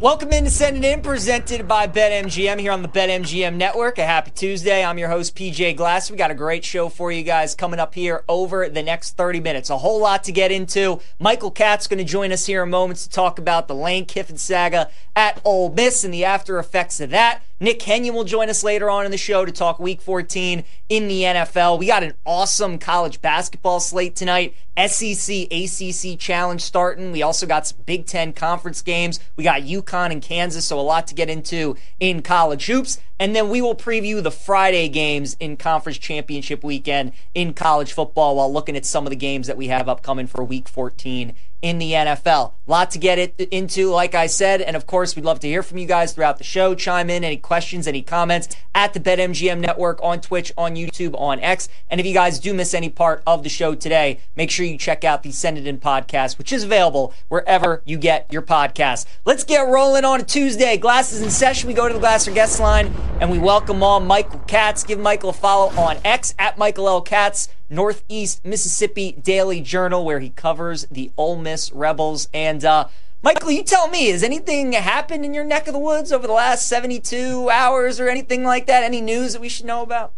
Welcome in to Send It In, presented by BetMGM here on the BetMGM Network. A happy Tuesday. I'm your host, PJ Glass. We got a great show for you guys coming up here over the next 30 minutes. A whole lot to get into. Michael Katz going to join us here in moments to talk about the Lane Kiffin saga at Ole Miss and the after effects of that. Nick Kenyon will join us later on in the show to talk Week 14 in the NFL. We got an awesome college basketball slate tonight. SEC, ACC Challenge starting. We also got some Big Ten conference games. We got UConn and Kansas, so a lot to get into in college hoops. And then we will preview the Friday games in Conference Championship weekend in college football while looking at some of the games that we have upcoming for Week 14 in the NFL. A lot to get into, like I said, and of course, we'd love to hear from you guys throughout the show. Chime in, any questions, any comments at the BetMGM Network on Twitch, on YouTube, on X. And if you guys do miss any part of the show today, make sure you check out the Send It In podcast, which is available wherever you get your podcasts. Let's get rolling on a Tuesday. Glasses in session. We go to the Glasser guest line, and we welcome on Michael Katz. Give Michael a follow on X at Michael L. Katz, Northeast Mississippi Daily Journal, where he covers the Ole Miss Rebels. And Michael, you tell me, has anything happened in your neck of the woods over the last 72 hours or anything like that? Any news that we should know about?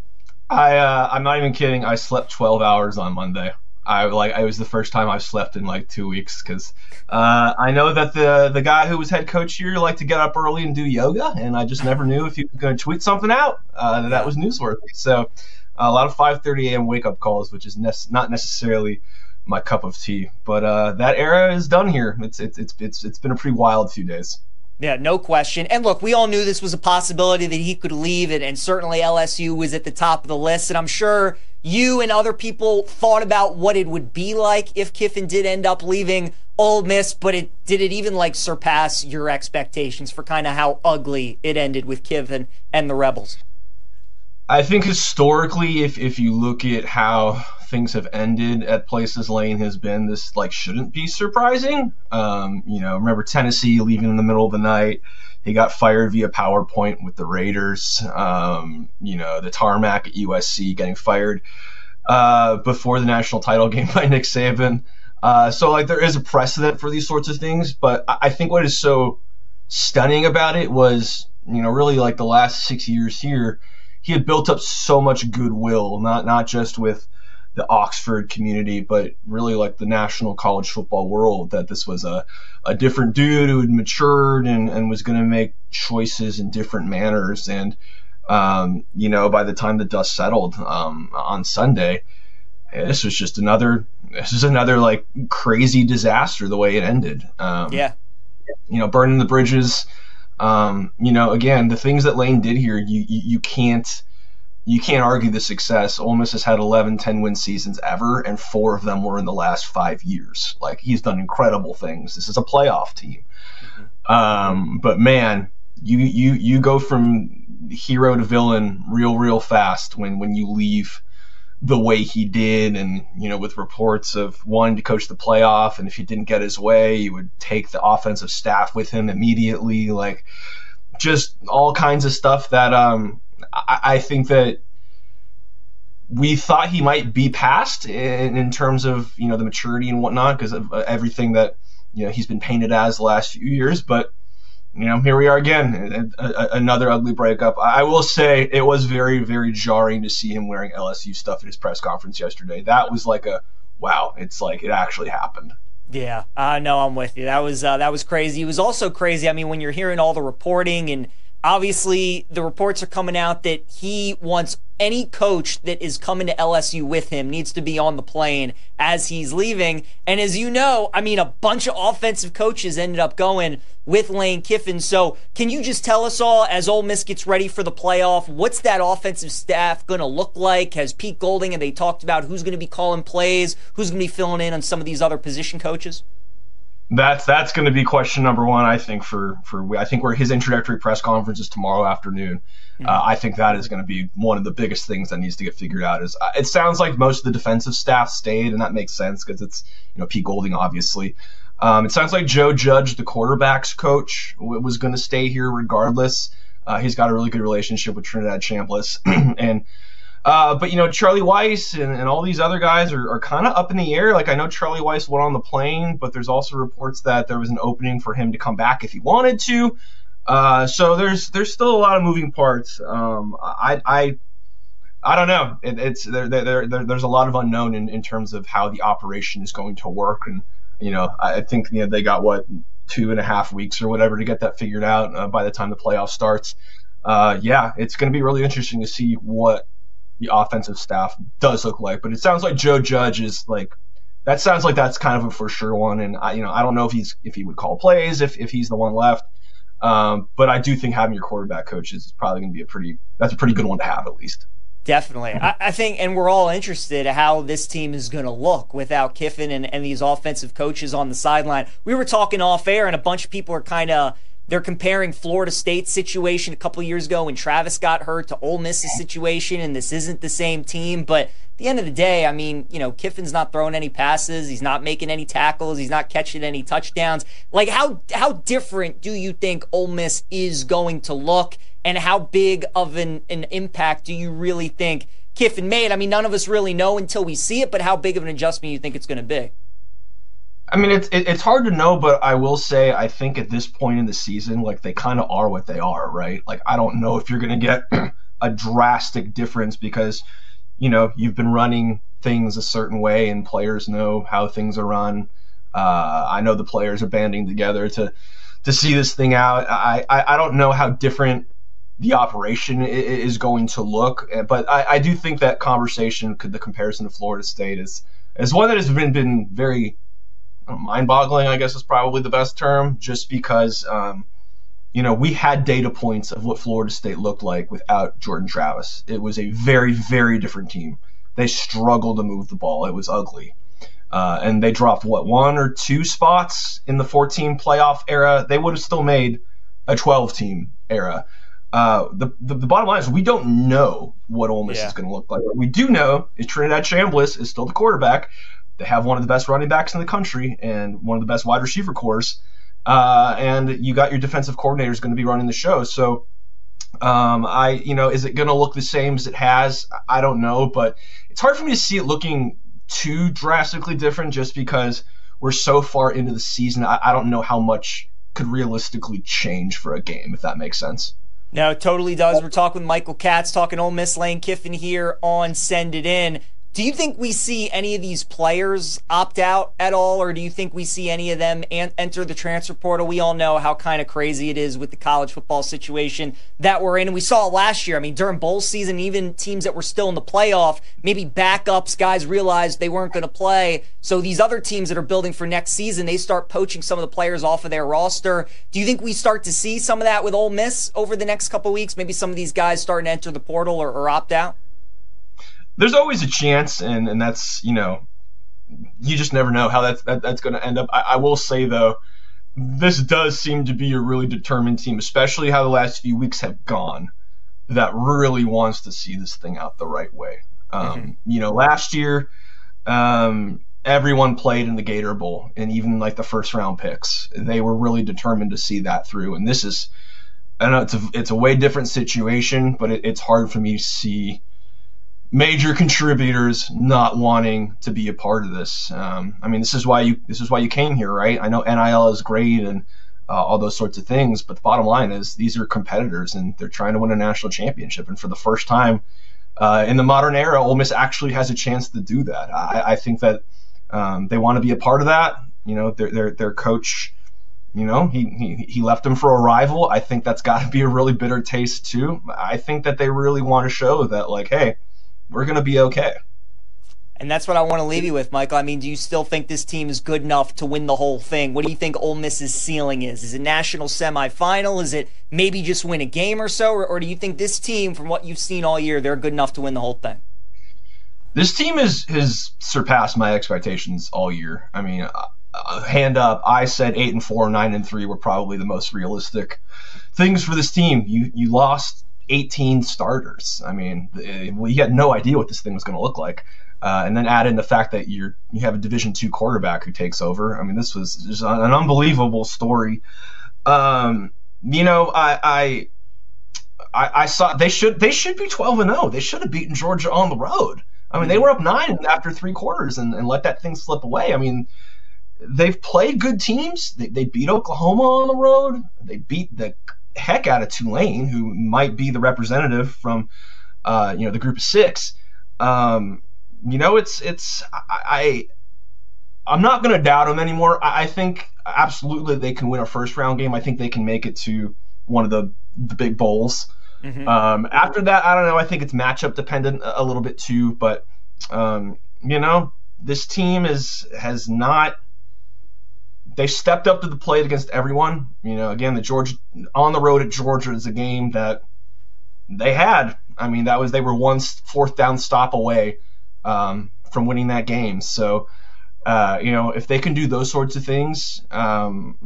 I'm not even kidding. I slept 12 hours on Monday. It was the first time I've slept in like 2 weeks because I know that the guy who was head coach here liked to get up early and do yoga, and I just never knew if he was going to tweet something out that was newsworthy. So a lot of 5:30 a.m. wake-up calls, which is not necessarily my cup of tea. But that era is done here. It's been a pretty wild few days. Yeah, no question. And look, we all knew this was a possibility that he could leave, and certainly LSU was at the top of the list. And I'm sure you and other people thought about what it would be like if Kiffin did end up leaving Ole Miss, but did it even like surpass your expectations for kind of how ugly it ended with Kiffin and the Rebels? I think historically, if you look at how things have ended at places Lane has been, this shouldn't be surprising. Remember Tennessee leaving in the middle of the night. He got fired via PowerPoint with the Raiders. The tarmac at USC getting fired before the national title game by Nick Saban. So there is a precedent for these sorts of things, but I think what is so stunning about it was, really the last 6 years here, he had built up so much goodwill, not just with the Oxford community, but really the national college football world, that this was a different dude who had matured and was going to make choices in different manners. And, by the time the dust settled on Sunday, this is another crazy disaster the way it ended. Burning the bridges. Again, the things that Lane did here, you can't argue the success. Ole Miss has had 11 10-win seasons ever, and 4 of them were in the last 5 years. He's done incredible things. This is a playoff team. Mm-hmm. But man, you go from hero to villain real fast when you leave the way he did, and with reports of wanting to coach the playoff, and if he didn't get his way, he would take the offensive staff with him immediately. Just all kinds of stuff that I think that we thought he might be past in terms of the maturity and whatnot, because of everything that he's been painted as the last few years. But here we are again, another ugly breakup. I will say it was very, very jarring to see him wearing LSU stuff at his press conference yesterday. That was wow, it's it actually happened. Yeah, no, I'm with you. That was crazy. It was also crazy, when you're hearing all the reporting, and obviously the reports are coming out that he wants any coach that is coming to LSU with him needs to be on the plane as he's leaving. And as you know, a bunch of offensive coaches ended up going with Lane Kiffin. So can you just tell us all, as Ole Miss gets ready for the playoff, what's that offensive staff going to look like? Has Pete Golding, and they talked about who's going to be calling plays, who's going to be filling in on some of these other position coaches? That's going to be question number one, I think, I think where his introductory press conference is tomorrow afternoon. Mm-hmm. I think that is going to be one of the biggest things that needs to get figured out. Is it sounds like most of the defensive staff stayed, and that makes sense because it's Pete Golding, obviously. It sounds like Joe Judge, the quarterbacks coach, was going to stay here regardless. He's got a really good relationship with Trinidad Chambliss, and But Charlie Weiss and all these other guys are kind of up in the air. Like, I know Charlie Weiss went on the plane, but there's also reports that there was an opening for him to come back if he wanted to. So there's still a lot of moving parts. I don't know. There's a lot of unknown in terms of how the operation is going to work, and I think they got 2.5 weeks or whatever to get that figured out by the time the playoff starts. It's going to be really interesting to see what the offensive staff does look like. But it sounds like Joe Judge is that sounds like that's kind of a for sure one. And I don't know if he would call plays if he's the one left. But I do think having your quarterback coach is probably going to be a pretty good one to have at least. Definitely. I think, and we're all interested in how this team is going to look without Kiffin and these offensive coaches on the sideline. We were talking off air, and a bunch of people are they're comparing Florida State's situation a couple of years ago when Travis got hurt to Ole Miss's situation, and this isn't the same team. But at the end of the day, I mean, Kiffin's not throwing any passes. He's not making any tackles. He's not catching any touchdowns. Like, how different do you think Ole Miss is going to look? And how big of an impact do you really think Kiffin made? I mean, none of us really know until we see it, but how big of an adjustment do you think it's going to be? I mean, it's hard to know, but I will say I think at this point in the season, they kind of are what they are, right? Like, I don't know if you're going to get a drastic difference because, you've been running things a certain way and players know how things are run. I know the players are banding together to see this thing out. I don't know how different the operation is going to look, but I do think that the comparison to Florida State is one that has been very mind-boggling, I guess is probably the best term, just because we had data points of what Florida State looked like without Jordan Travis. It was a very, very different team. They struggled to move the ball. It was ugly. And they dropped, 1 or 2 spots in the 14 playoff era. They would have still made a 12-team era. The bottom line is we don't know what Ole Miss is going to look like. What we do know is Trinidad Chambliss is still the quarterback. They have one of the best running backs in the country and one of the best wide receiver cores. And you got your defensive coordinator is going to be running the show. So, is it going to look the same as it has? I don't know, but it's hard for me to see it looking too drastically different just because we're so far into the season. I don't know how much could realistically change for a game, if that makes sense. No, it totally does. We're talking with Michael Katz, talking Ole Miss, Lane Kiffin here on Send It In. Do you think we see any of these players opt out at all, or do you think we see any of them enter the transfer portal? We all know how kind of crazy it is with the college football situation that we're in, and we saw it last year. I mean, during bowl season, even teams that were still in the playoff, maybe backups, guys realized they weren't going to play, so these other teams that are building for next season, they start poaching some of the players off of their roster. Do you think we start to see some of that with Ole Miss over the next couple of weeks? Maybe some of these guys starting to enter the portal or opt out? There's always a chance, and that's, you just never know how that's going to end up. I will say, though, this does seem to be a really determined team, especially how the last few weeks have gone, that really wants to see this thing out the right way. Last year, everyone played in the Gator Bowl, and even the first-round picks. They were really determined to see that through, and this is, I know it's a way different situation, but it's hard for me to see major contributors not wanting to be a part of this. This is why you came here, right? I know NIL is great and all those sorts of things, but the bottom line is these are competitors and they're trying to win a national championship. And for the first time in the modern era, Ole Miss actually has a chance to do that. I think that they want to be a part of that. Their coach, he left them for a rival. I think that's got to be a really bitter taste too. I think that they really want to show that, hey, we're going to be okay. And that's what I want to leave you with, Michael. I mean, do you still think this team is good enough to win the whole thing? What do you think Ole Miss's ceiling is? Is it national semifinal? Is it maybe just win a game or so? Or do you think this team, from what you've seen all year, they're good enough to win the whole thing? This team has surpassed my expectations all year. I mean, hand up, I said 8-4, 9-3 were probably the most realistic things for this team. You lost 18 starters. I mean, we had no idea what this thing was going to look like. And then add in the fact that you have a Division II quarterback who takes over. I mean, this was just an unbelievable story. I I saw they should be 12-0. They should have beaten Georgia on the road. I mean, they were up 9 after 3 quarters and let that thing slip away. I mean, they've played good teams. They beat Oklahoma on the road. They beat the heck out of Tulane, who might be the representative from the group of 6. I'm not going to doubt them anymore. I think absolutely they can win a first round game. I think they can make it to one of the big bowls. Mm-hmm. After that, I don't know. I think it's matchup dependent a little bit too. But this team has not. They stepped up to the plate against everyone. Again, the Georgia on the road at Georgia is a game that they had. I mean, they were one fourth down stop away from winning that game. So, if they can do those sorts of things, I'm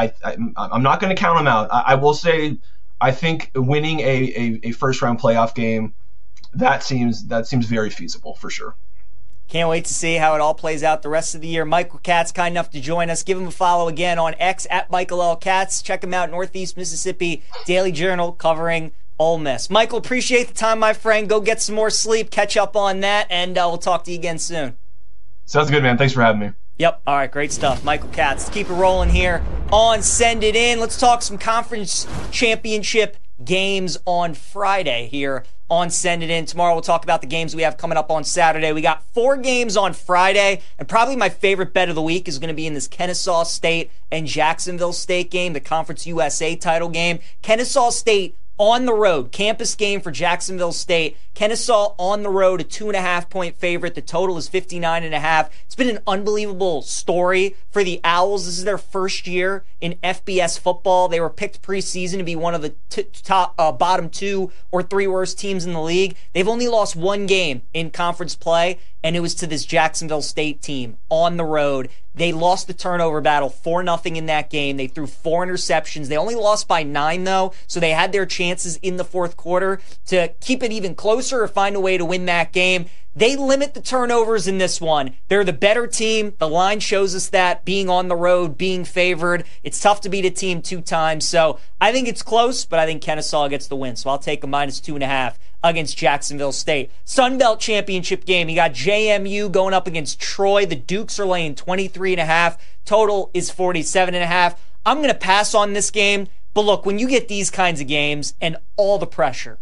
not going to count them out. I will say, I think winning a first round playoff game, that seems very feasible for sure. Can't wait to see how it all plays out the rest of the year. Michael Katz, kind enough to join us. Give him a follow again on X at Michael L. Katz. Check him out, Northeast Mississippi Daily Journal, covering Ole Miss. Michael, appreciate the time, my friend. Go get some more sleep, catch up on that, and we'll talk to you again soon. Sounds good, man. Thanks for having me. Yep. All right, great stuff. Michael Katz. Let's keep it rolling here on Send It In. Let's talk some conference championship games on Friday here on Send It In. Tomorrow we'll talk about the games we have coming up on Saturday. We got 4 games on Friday, and probably my favorite bet of the week is going to be in this Kennesaw State and Jacksonville State game, the Conference USA title game. Kennesaw State on the road, campus game for Jacksonville State. Kennesaw on the road, a 2.5-point favorite. The total is 59.5. It's been an unbelievable story for the Owls. This is their first year in FBS football. They were picked preseason to be one of the top bottom 2 or 3 worst teams in the league. They've only lost 1 game in conference play, and it was to this Jacksonville State team on the road. They lost the turnover battle 4-0 in that game. They threw 4 interceptions. They only lost by 9, though, so they had their chances in the fourth quarter to keep it even closer or find a way to win that game. They limit the turnovers in this one. They're the better team. The line shows us that, being on the road, being favored. It's tough to beat a team 2 times, so I think it's close, but I think Kennesaw gets the win, so I'll take a -2.5 against Jacksonville State. Sun Belt Championship game. You got JMU going up against Troy. The Dukes are laying 23.5. Total is 47.5. I'm going to pass on this game, but look, when you get these kinds of games and all the pressure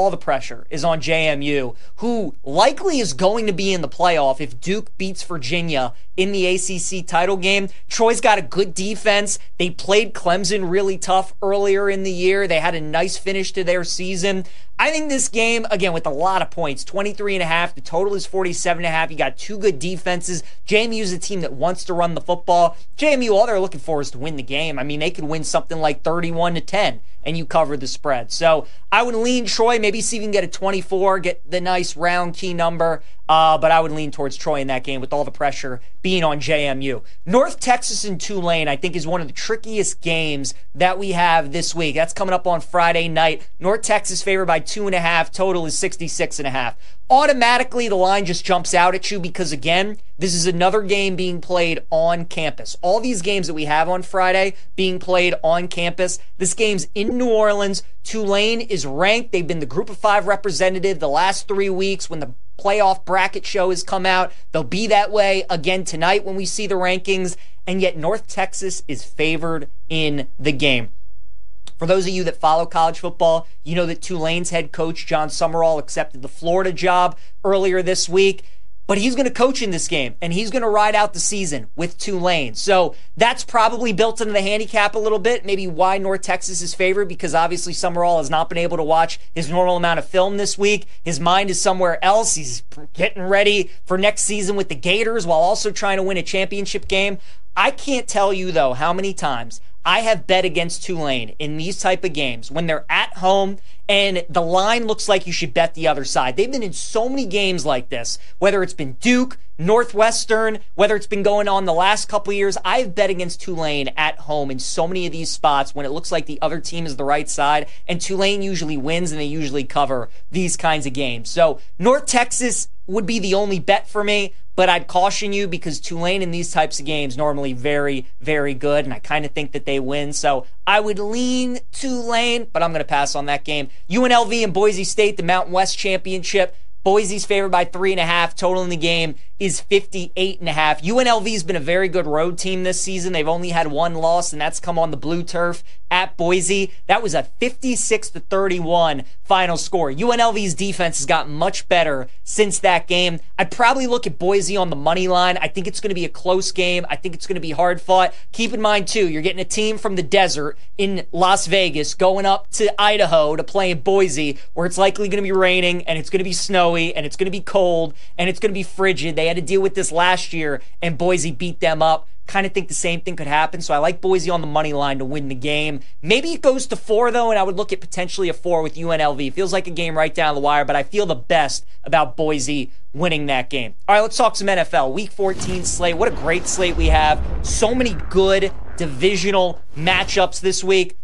is on JMU, who likely is going to be in the playoff if Duke beats Virginia in the ACC title game. Troy's got a good defense. They played Clemson really tough earlier in the year. They had a nice finish to their season. I think this game, again, with a lot of points, 23.5. The total is 47.5. You got 2 good defenses. JMU is a team that wants to run the football. JMU, all they're looking for is to win the game. I mean, they could win something like 31-10, and you cover the spread. So I would lean Troy, maybe see if you can get a 24, get the nice round key number. But I would lean towards Troy in that game with all the pressure being on JMU. North Texas and Tulane, I think, is one of the trickiest games that we have this week. That's coming up on Friday night. North Texas favored by 2.5. Total is 66.5. Automatically, the line just jumps out at you because, again, this is another game being played on campus. All these games that we have on Friday being played on campus. This game's in New Orleans. Tulane is ranked. They've been the Group of 5 representative the last 3 weeks when the playoff bracket show has come out. They'll be that way again tonight when we see the rankings. And yet North Texas is favored in the game. For those of you that follow college football, you know that Tulane's head coach, John Summerall, accepted the Florida job earlier this week. But he's going to coach in this game, and he's going to ride out the season with Tulane. So that's probably built into the handicap a little bit, maybe why North Texas is favored, because obviously Summerall has not been able to watch his normal amount of film this week. His mind is somewhere else. He's getting ready for next season with the Gators while also trying to win a championship game. I can't tell you, though, how many times I have bet against Tulane in these type of games when they're at home and the line looks like you should bet the other side. They've been in so many games like this, whether it's been Duke, Northwestern, whether it's been going on the last couple of years. I've bet against Tulane at home in so many of these spots when it looks like the other team is the right side, and Tulane usually wins and they usually cover these kinds of games. So North Texas would be the only bet for me, but I'd caution you because Tulane in these types of games normally very, very good, and I kind of think that they win. So I would lean Tulane, but I'm going to pass on that game. UNLV and Boise State, the Mountain West Championship. Boise's favored by 3.5. Total in the game is 58.5. UNLV's been a very good road team this season. They've only had one loss, and that's come on the blue turf at Boise. That was a 56-31 final score. UNLV's defense has gotten much better since that game. I'd probably look at Boise on the money line. I think it's going to be a close game. I think it's going to be hard fought. Keep in mind, too, you're getting a team from the desert in Las Vegas going up to Idaho to play in Boise, where it's likely going to be raining, and it's going to be snowy, and it's going to be cold, and it's going to be frigid. They had to deal with this last year, and Boise beat them up. Kind of think the same thing could happen, so I like Boise on the money line to win the game. Maybe it goes to 4, though, and I would look at potentially a 4 with UNLV. Feels like a game right down the wire, but I feel the best about Boise winning that game. All right, let's talk some NFL. Week 14 slate. What a great slate we have. So many good divisional matchups this week.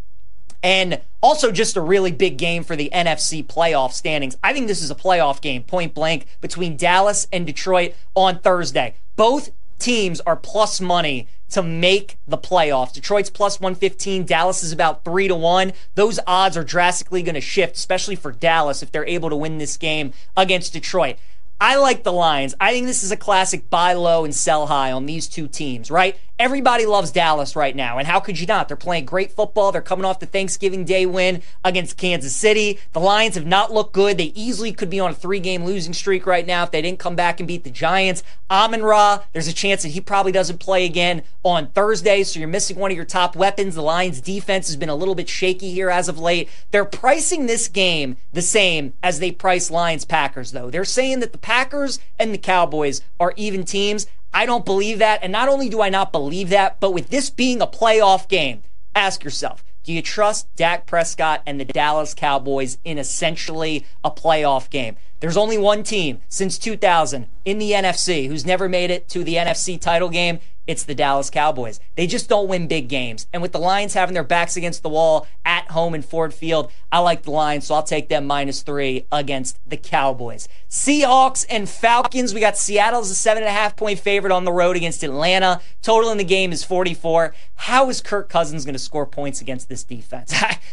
And also just a really big game for the NFC playoff standings. I think this is a playoff game, point blank, between Dallas and Detroit on Thursday. Both teams are plus money to make the playoffs. Detroit's plus 115. Dallas is about 3-1. Those odds are drastically going to shift, especially for Dallas if they're able to win this game against Detroit. I like the Lions. I think this is a classic buy low and sell high on these two teams, right? Everybody loves Dallas right now, and how could you not? They're playing great football. They're coming off the Thanksgiving Day win against Kansas City. The Lions have not looked good. They easily could be on a 3-game losing streak right now if they didn't come back and beat the Giants. Amon-Ra, there's a chance that he probably doesn't play again on Thursday, so you're missing one of your top weapons. The Lions' defense has been a little bit shaky here as of late. They're pricing this game the same as they price Lions-Packers, though. They're saying that the Packers and the Cowboys are even teams. I don't believe that, and not only do I not believe that, but with this being a playoff game, ask yourself, do you trust Dak Prescott and the Dallas Cowboys in essentially a playoff game? There's only one team since 2000 in the NFC who's never made it to the NFC title game. It's the Dallas Cowboys. They just don't win big games. And with the Lions having their backs against the wall at home in Ford Field, I like the Lions, so I'll take them -3 against the Cowboys. Seahawks and Falcons. We got Seattle as a 7.5-point favorite on the road against Atlanta. Total in the game is 44. How is Kirk Cousins going to score points against this defense?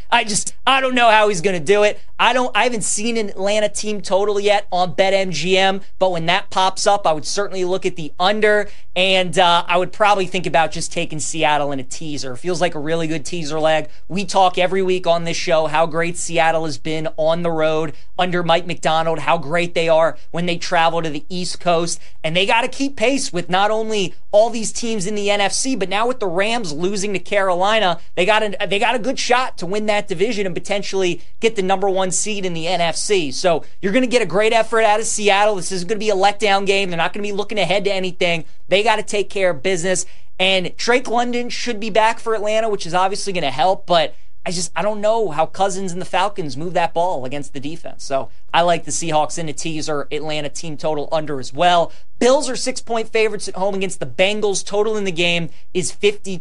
I don't know how he's going to do it. I haven't seen an Atlanta team total yet on BetMGM, but when that pops up, I would certainly look at the under, and I would probably think about just taking Seattle in a teaser. Feels like a really good teaser leg. We talk every week on this show how great Seattle has been on the road under Mike Macdonald, how great they are when they travel to the East Coast, and they got to keep pace with not only all these teams in the NFC, but now with the Rams losing to Carolina, they got a good shot to win that division and potentially get the number 1 seed in the NFC. So you're going to get a great effort out of Seattle. This isn't going to be a letdown game. They're not going to be looking ahead to anything. They got to take care of business. And Drake London should be back for Atlanta, which is obviously going to help, but I don't know how Cousins and the Falcons move that ball against the defense. So I like the Seahawks in a teaser, Atlanta team total under as well. Bills are 6-point favorites at home against the Bengals. Total in the game is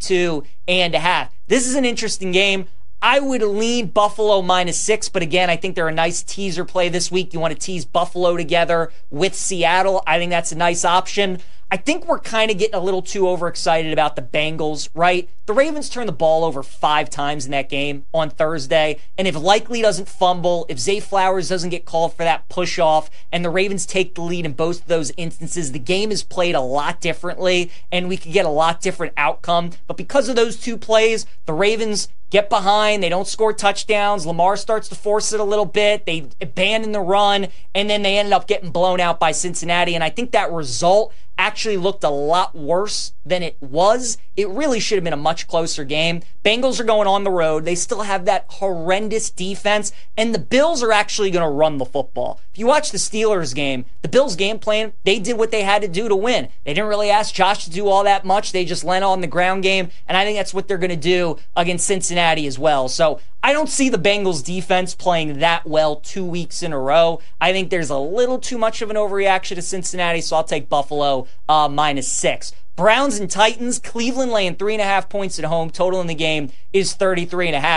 52.5. This is an interesting game. I would lean Buffalo -6, but again, I think they're a nice teaser play this week. You want to tease Buffalo together with Seattle. I think that's a nice option. I think we're kind of getting a little too overexcited about the Bengals, right? The Ravens turned the ball over 5 times in that game on Thursday, and if Likely doesn't fumble, if Zay Flowers doesn't get called for that push-off, and the Ravens take the lead in both of those instances, the game is played a lot differently, and we could get a lot different outcome. But because of those 2 plays, the Ravens get behind, they don't score touchdowns, Lamar starts to force it a little bit, they abandon the run, and then they ended up getting blown out by Cincinnati, and I think that result actually looked a lot worse than it was. It really should have been a much closer game. Bengals are going on the road. They still have that horrendous defense, and the Bills are actually going to run the football. If you watch the Steelers game, the Bills game plan, they did what they had to do to win. They didn't really ask Josh to do all that much. They just lent on the ground game, and I think that's what they're going to do against Cincinnati as well. So I don't see the Bengals defense playing that well 2 weeks in a row. I think there's a little too much of an overreaction to Cincinnati, so I'll take Buffalo -6. Browns and Titans, Cleveland laying 3.5 points at home. Total in the game is 33.5.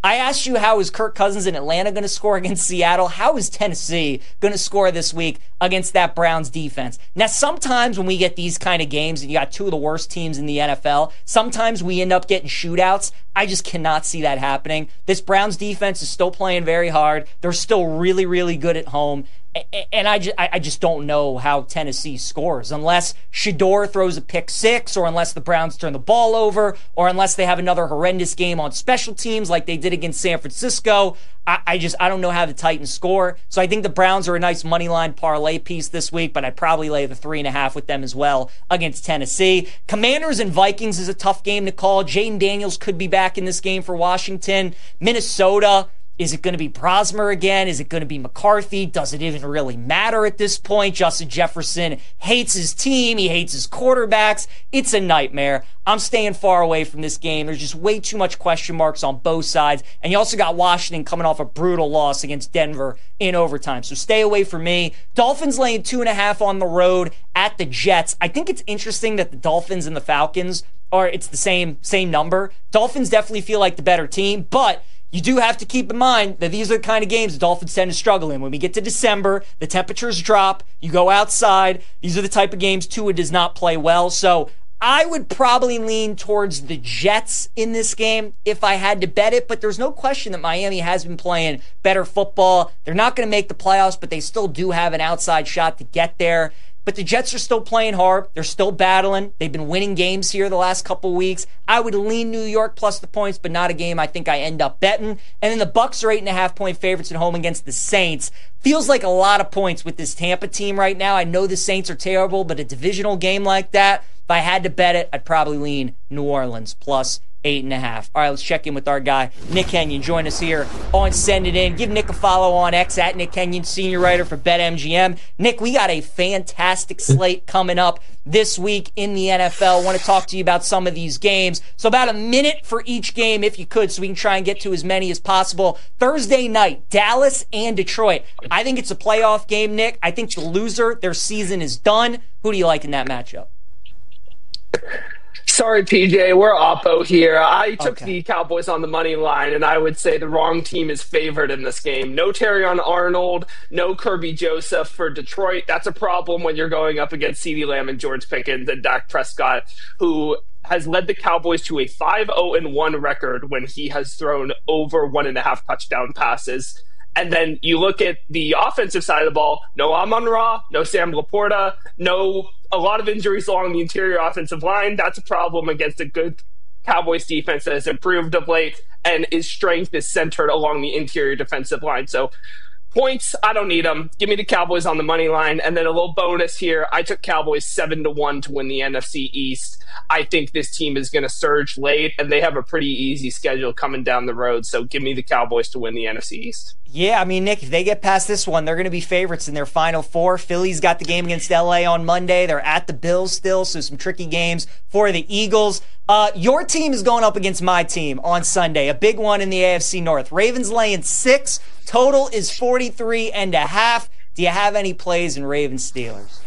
I asked you, how is Kirk Cousins in Atlanta going to score against Seattle? How is Tennessee going to score this week against that Browns defense? Now, sometimes when we get these kind of games and you got two of the worst teams in the NFL, sometimes we end up getting shootouts. I just cannot see that happening. This Browns defense is still playing very hard. They're still really, really good at home. And I just don't know how Tennessee scores unless Shedeur throws a pick six, or unless the Browns turn the ball over, or unless they have another horrendous game on special teams like they did against San Francisco. I don't know how the Titans score. So I think the Browns are a nice money line parlay piece this week, but I'd probably lay the 3.5 with them as well against Tennessee. Commanders and Vikings is a tough game to call. Jaden Daniels could be back in this game for Washington. Minnesota, is it going to be Brosmer again? Is it going to be McCarthy? Does it even really matter at this point? Justin Jefferson hates his team. He hates his quarterbacks. It's a nightmare. I'm staying far away from this game. There's just way too much question marks on both sides. And you also got Washington coming off a brutal loss against Denver in overtime. So stay away from me. Dolphins laying 2.5 on the road at the Jets. I think it's interesting that the Dolphins and the Falcons it's the same number. Dolphins definitely feel like the better team, but you do have to keep in mind that these are the kind of games the Dolphins tend to struggle in. When we get to December, the temperatures drop, you go outside. These are the type of games Tua does not play well. So I would probably lean towards the Jets in this game if I had to bet it, but there's no question that Miami has been playing better football. They're not going to make the playoffs, but they still do have an outside shot to get there. But the Jets are still playing hard. They're still battling. They've been winning games here the last couple weeks. I would lean New York plus the points, but not a game I think I end up betting. And then the Bucks are 8.5-point favorites at home against the Saints. Feels like a lot of points with this Tampa team right now. I know the Saints are terrible, but a divisional game like that, if I had to bet it, I'd probably lean New Orleans plus 8.5. All right, let's check in with our guy, Nick Kenyon. Join us here on Send It In. Give Nick a follow on X at Nick Kenyon, senior writer for BetMGM. Nick, we got a fantastic slate coming up this week in the NFL. I want to talk to you about some of these games. So about a minute for each game, if you could, so we can try and get to as many as possible. Thursday night, Dallas and Detroit. I think it's a playoff game, Nick. I think the loser, their season is done. Who do you like in that matchup? Sorry, PJ, we're oppo here. I took the Cowboys on the money line, and I would say the wrong team is favored in this game. No Terrion Arnold, no Kirby Joseph for Detroit. That's a problem when you're going up against CeeDee Lamb and George Pickens and Dak Prescott, who has led the Cowboys to a 5-0-1 record when he has thrown over 1.5 touchdown passes. And then you look at the offensive side of the ball, no Amon-Ra, no Sam Laporta, a lot of injuries along the interior offensive line. That's a problem against a good Cowboys defense that has improved of late, and its strength is centered along the interior defensive line. So points, I don't need them. Give me the Cowboys on the money line. And then a little bonus here. I took Cowboys 7-1 to win the NFC East. I think this team is going to surge late, and they have a pretty easy schedule coming down the road. So give me the Cowboys to win the NFC East. Yeah, I mean, Nick, if they get past this one, they're going to be favorites in their final four. Philly's got the game against LA on Monday. They're at the Bills still, so some tricky games for the Eagles. Your team is going up against my team on Sunday, a big one in the AFC North. Ravens laying 6. Total is 43.5. Do you have any plays in Ravens Steelers?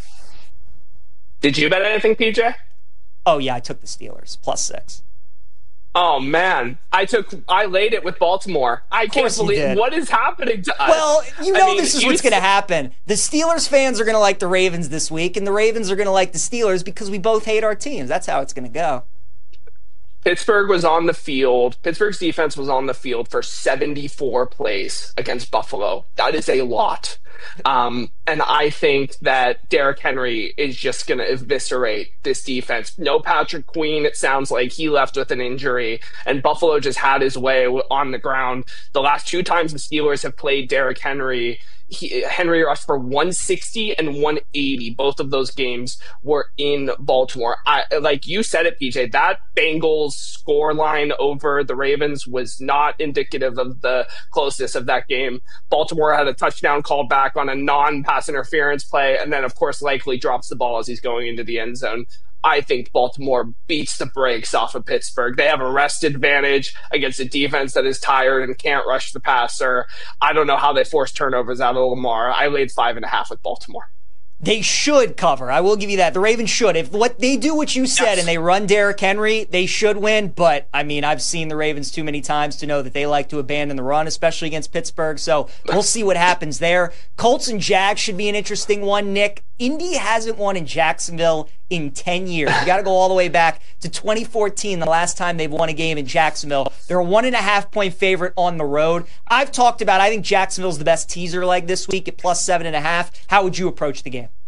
Did you bet anything, PJ? Oh, yeah, I took the Steelers, plus 6. Oh, man. I laid it with Baltimore. I can't believe what is happening to us. Well, this is what's going to happen. The Steelers fans are going to like the Ravens this week, and the Ravens are going to like the Steelers because we both hate our teams. That's how it's going to go. Pittsburgh's defense was on the field for 74 plays against Buffalo. That is a lot. And I think that Derrick Henry is just going to eviscerate this defense. No Patrick Queen, it sounds like he left with an injury, and Buffalo just had his way on the ground. The last 2 times the Steelers have played Derrick Henry, Henry rushed for 160 and 180. Both of those games were in Baltimore. Like you said it, PJ, that Bengals score line over the Ravens was not indicative of the closeness of that game. Baltimore had a touchdown called back on a non-pass interference play, and then, of course, likely drops the ball as he's going into the end zone. I think Baltimore beats the brakes off of Pittsburgh. They have a rest advantage against a defense that is tired and can't rush the passer. I don't know how they force turnovers out of Lamar. I laid 5.5 with Baltimore. They should cover. I will give you that. The Ravens should. If what they do what you said and they run Derrick Henry, they should win. But, I mean, I've seen the Ravens too many times to know that they like to abandon the run, especially against Pittsburgh. So we'll see what happens there. Colts and Jags should be an interesting one, Nick. Indy hasn't won in Jacksonville in 10 years. You got to go all the way back to 2014, the last time they've won a game in Jacksonville. They're a 1.5-point favorite on the road. I've talked about, I think Jacksonville's the best teaser leg this week at plus 7.5. How would you approach the game?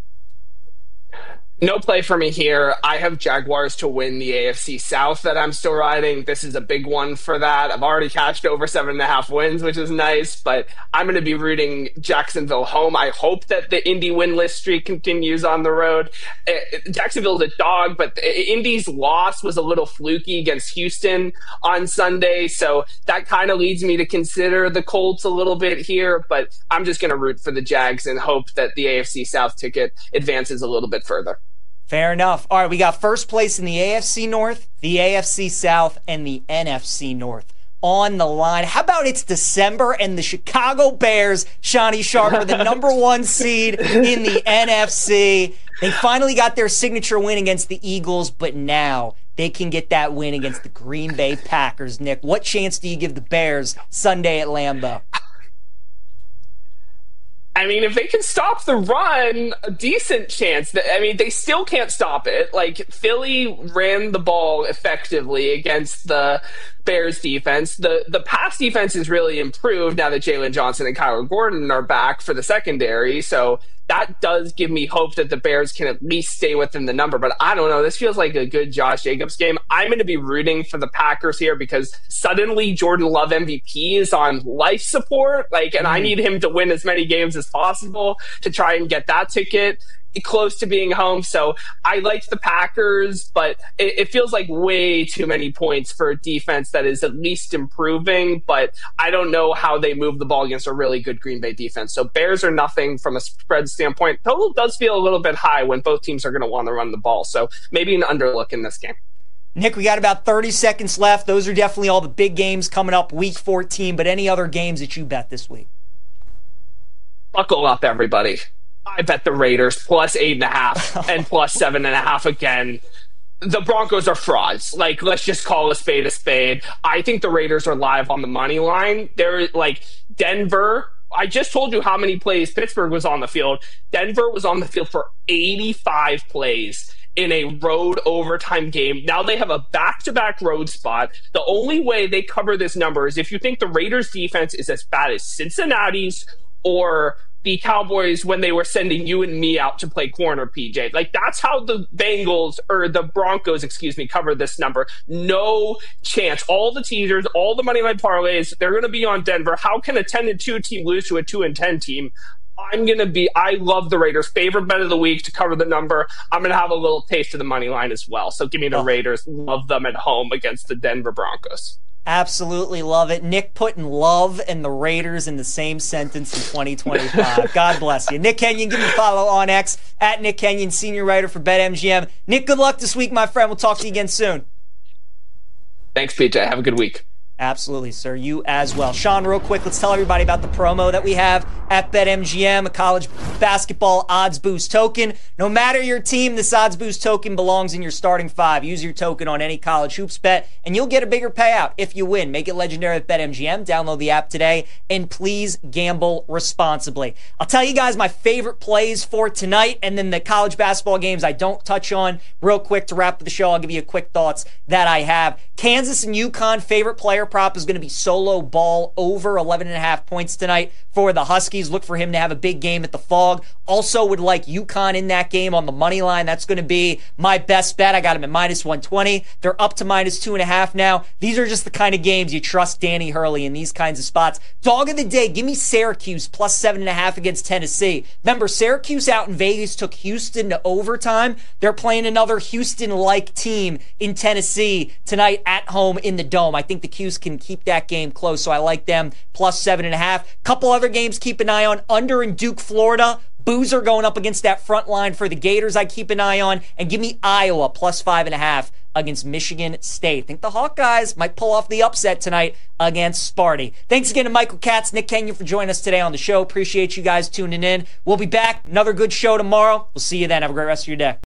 No play for me here. I have Jaguars to win the AFC South that I'm still riding. This is a big one for that. I've already cashed over 7.5 wins, which is nice, but I'm going to be rooting Jacksonville home. I hope that the Indy winless streak continues on the road. Jacksonville's a dog, but Indy's loss was a little fluky against Houston on Sunday, so that kind of leads me to consider the Colts a little bit here, but I'm just going to root for the Jags and hope that the AFC South ticket advances a little bit further. Fair enough. All right, we got first place in the AFC North, the AFC South, and the NFC North on the line. How about it's December and the Chicago Bears, Shawnee Sharp, are the number 1 seed in the NFC. They finally got their signature win against the Eagles, but now they can get that win against the Green Bay Packers. Nick, what chance do you give the Bears Sunday at Lambeau? I mean, if they can stop the run, a decent chance. I mean, they still can't stop it. Like, Philly ran the ball effectively against the Bears defense. The pass defense is really improved now that Jalen Johnson and Kyler Gordon are back for the secondary. So that does give me hope that the Bears can at least stay within the number. But I don't know. This feels like a good Josh Jacobs game. I'm going to be rooting for the Packers here because suddenly Jordan Love MVP is on life support. And I need him to win as many games as possible to try and get that ticket close to being home. So I liked the Packers, but it feels like way too many points for a defense that is at least improving, but I don't know how they move the ball against a really good Green Bay defense. So Bears are nothing from a spread standpoint. Total does feel a little bit high when both teams are going to want to run the ball. So maybe an underlook in this game. Nick, we got about 30 seconds left. Those are definitely all the big games coming up week 14, but any other games that you bet this week? Buckle up, everybody. I bet the Raiders plus 8.5 and plus 7.5 again. The Broncos are frauds. Let's just call a spade a spade. I think the Raiders are live on the money line. They're Denver. I just told you how many plays Pittsburgh was on the field. Denver was on the field for 85 plays in a road overtime game. Now they have a back-to-back road spot. The only way they cover this number is if you think the Raiders defense is as bad as Cincinnati's or the Cowboys when they were sending you and me out to play corner, PJ. That's how the Broncos, cover this number. No chance. All the teasers, all the money line parlays, they're going to be on Denver. How can a 10-2 team lose to a 2-10 team? I love the Raiders. Favorite bet of the week to cover the number. I'm going to have a little taste of the money line as well. So give me the Raiders. Love them at home against the Denver Broncos. Absolutely love it. Nick putting love and the Raiders in the same sentence in 2025. God bless you. Nick Kenyon, give me a follow on X at Nick Kenyon, senior writer for BetMGM. Nick, good luck this week, my friend. We'll talk to you again soon. Thanks, PJ. Have a good week. Absolutely, sir. You as well. Sean, real quick, let's tell everybody about the promo that we have at BetMGM, a college basketball odds boost token. No matter your team, this odds boost token belongs in your starting 5. Use your token on any college hoops bet, and you'll get a bigger payout if you win. Make it legendary at BetMGM. Download the app today, and please gamble responsibly. I'll tell you guys my favorite plays for tonight, and then the college basketball games I don't touch on. Real quick to wrap up the show, I'll give you a quick thoughts that I have. Kansas and UConn, favorite player prop is going to be Solo Ball over 11.5 points tonight for the Huskies. Look for him to have a big game at the Phog. Also would like UConn in that game on the money line. That's going to be my best bet. I got him at minus 120. They're up to minus 2.5 now. These are just the kind of games you trust Danny Hurley in these kinds of spots. Dog of the day, give me Syracuse plus 7.5 against Tennessee. Remember, Syracuse out in Vegas took Houston to overtime. They're playing another Houston-like team in Tennessee tonight at home in the Dome. I think the Cuse can keep that game close, so I like them plus 7.5. Couple other games keep an eye on. Under in Duke, Florida. Boozer going up against that front line for the Gators I keep an eye on. And give me Iowa plus 5.5 against Michigan State. I think the Hawkeyes might pull off the upset tonight against Sparty. Thanks again to Michael Katz, Nick Kenyon for joining us today on the show. Appreciate you guys tuning in. We'll be back. Another good show tomorrow. We'll see you then. Have a great rest of your day.